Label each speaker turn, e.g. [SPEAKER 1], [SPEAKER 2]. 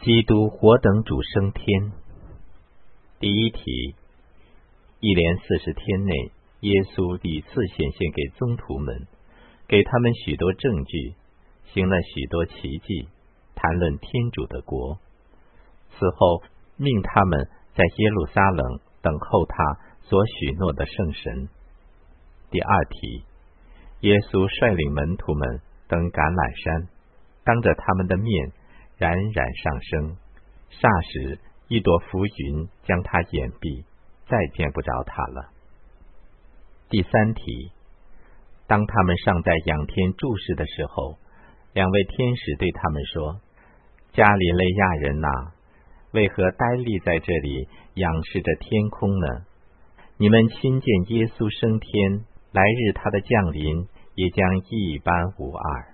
[SPEAKER 1] 基督活等主升天。第一题，一连40天内，耶稣屡次显现给宗徒们，给他们许多证据，行了许多奇迹，谈论天主的国。此后命他们在耶路撒冷等候他所许诺的圣神。第二题，耶稣率领门徒们登橄榄山，当着他们的面冉冉上升，霎时一朵浮云将他掩蔽，再见不着他了。第三题，当他们尚在仰天注视的时候，两位天使对他们说：加里肋亚人哪，为何呆立在这里仰视着天空呢？你们亲见耶稣升天，来日他的降临也将一般无二。